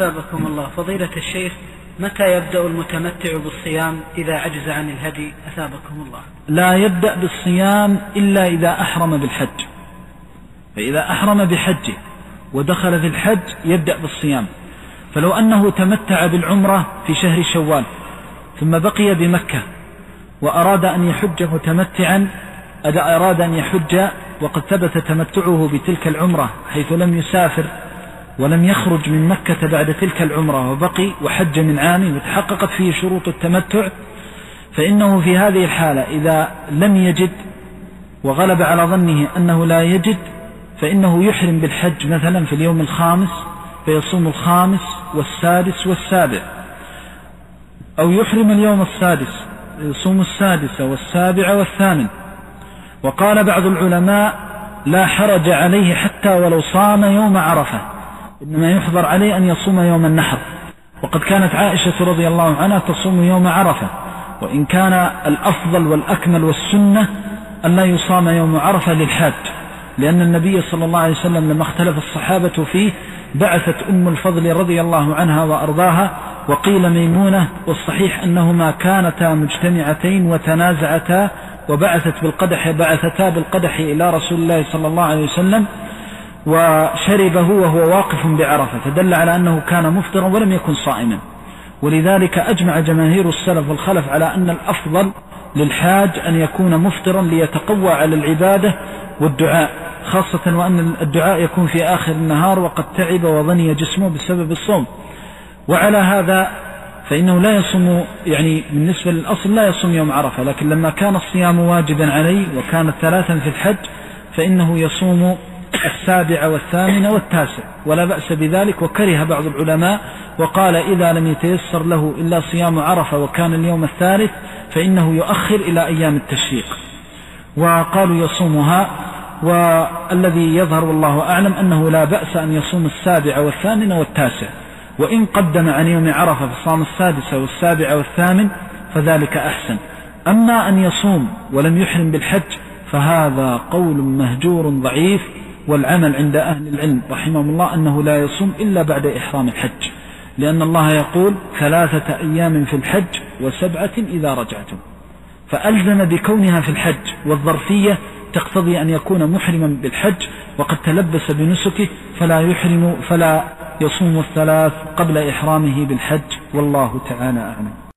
أثابكم الله. فضيلة الشيخ، متى يبدأ المتمتع بالصيام إذا عجز عن الهدي؟ أثابكم الله. لا يبدأ بالصيام إلا إذا أحرم بالحج، فإذا أحرم بحجه ودخل في الحج يبدأ بالصيام. فلو أنه تمتع بالعمرة في شهر شوال ثم بقي بمكة وأراد أن يحج متمتعا، أراد أن يحج وقد ثبت تمتعه بتلك العمرة حيث لم يسافر ولم يخرج من مكة بعد تلك العمرة وبقي وحج من عامه وتحققت فيه شروط التمتع، فإنه في هذه الحالة إذا لم يجد وغلب على ظنه أنه لا يجد فإنه يحرم بالحج مثلا في اليوم الخامس فيصوم الخامس والسادس والسابع، أو يحرم اليوم السادس يصوم السادس والسابع والثامن. وقال بعض العلماء لا حرج عليه حتى ولو صام يوم عرفة، إنما يحضر عليه أن يصوم يوم النحر، وقد كانت عائشة رضي الله عنها تصوم يوم عرفة، وإن كان الأفضل والأكمل والسنة أن لا يصام يوم عرفة للحاج، لأن النبي صلى الله عليه وسلم لما اختلف الصحابة فيه بعثت أم الفضل رضي الله عنها وأرضاها وقيل ميمونة، والصحيح أنهما كانتا مجتمعتين وتنازعتا بعثتا بالقدح إلى رسول الله صلى الله عليه وسلم وشربه وهو واقف بعرفة، فدل على أنه كان مفطرا ولم يكن صائما. ولذلك أجمع جماهير السلف والخلف على أن الأفضل للحاج أن يكون مفطرا ليتقوى على العبادة والدعاء، خاصة وأن الدعاء يكون في آخر النهار وقد تعب وظني جسمه بسبب الصوم. وعلى هذا فإنه لا يصوم، يعني بالنسبة للأصل لا يصوم يوم عرفة، لكن لما كان الصيام واجبا عليه وكانت 3 في الحج فإنه يصوم السابع والثامن والتاسع ولا بأس بذلك. وكره بعض العلماء وقال إذا لم يتيسر له إلا صيام عرفة وكان اليوم الثالث فإنه يؤخر إلى أيام التشريق، وقالوا يصومها. والذي يظهر والله أعلم أنه لا بأس أن يصوم السابع والثامن والتاسع، وإن قدم عن يوم عرفة فصام السادس والسابع والثامن فذلك أحسن. أما أن يصوم ولم يحرم بالحج فهذا قول مهجور ضعيف، والعمل عند أهل العلم رحمهم الله أنه لا يصوم إلا بعد إحرام الحج، لأن الله يقول 3 أيام في الحج و7 إذا رجعتم، فألزم بكونها في الحج، والظرفية تقتضي أن يكون محرما بالحج وقد تلبس بنسكه فلا يصوم 3 قبل إحرامه بالحج، والله تعالى أعلم.